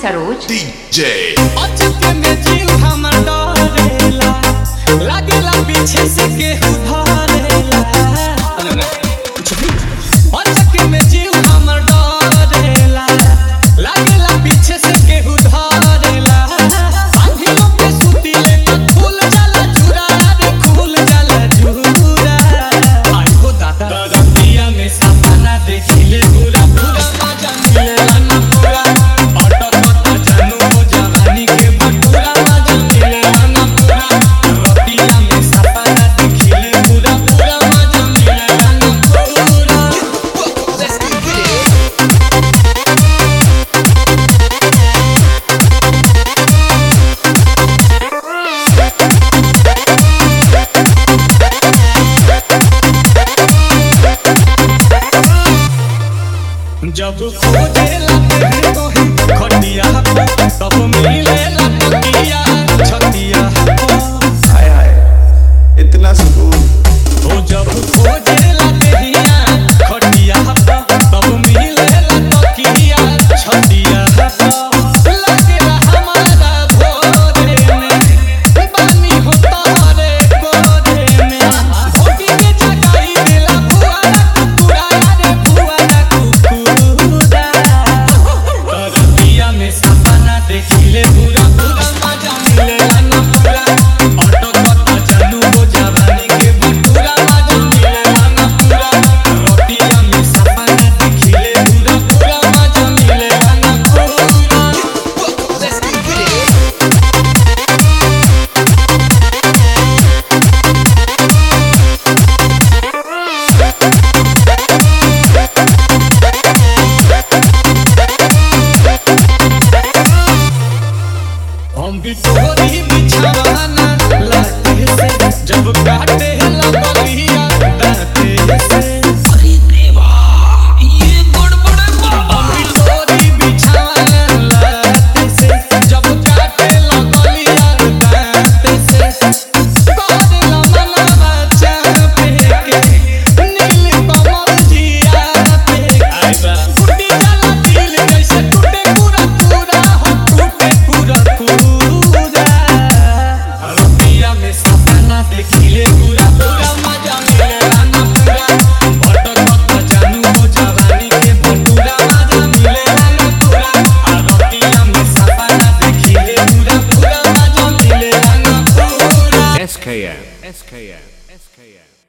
Saroj DJ अचके में जीव हमर डरेला लागेला पीछे से केहू धरेला अचके में जीव हमर डरेला लागेला पीछे से केहू धरेला आंधियों पे सुतीले तो खुल जाला झूरा रे खुल जाला झूरा आई हो दादा रतिया में सपना देखिले पूरा पूरा मजा मिलेला ना पूरा जब खोजेला तेरे को ही खटिया तब मिलेला तकिया छतिया हाय हाय इतना सुकून ओ जब खोजेला तेरिया खटिया तब मिलेला तकिया छतिया लागेला हमारा भोरे में पानी होता रे गोरे में होटी के जगाई देला फुआरा कुकुरा रे फुआरा कुकुरा रतिया में सपना देखिले पूरा पूरा मजा मिलेला ना पूरा ऑटो कटा जानू हो जवानी के भटूरा मजा मिलेला ना पूरा रतिया में सपना देखिले पूरा पूरा मजा मिलेला ना पूरा हम भी तोरी बिछावाना लाते से जब काटे लगलिया दाते से अरे देवा ये गड़बड़ बाबा हम भी तोरी बिछावाना लाते से जब काटे लगलिया दाते से कोरेला मनवा चापे के नील कमल जिया पे आइबा फुटी जाला दिल जैसे टूटे पूरा पूरा हो टूटे पूरा पूरा रतिया में सपना देखिले पूरा पूरा मजा मिलेला ना पूरा भटक जानू हो जवानी के भटूरा मजा मिलेला ना पूरा रतिया में सपना देखिले पूरा पूरा मजा मिलेला ना पूरा SKM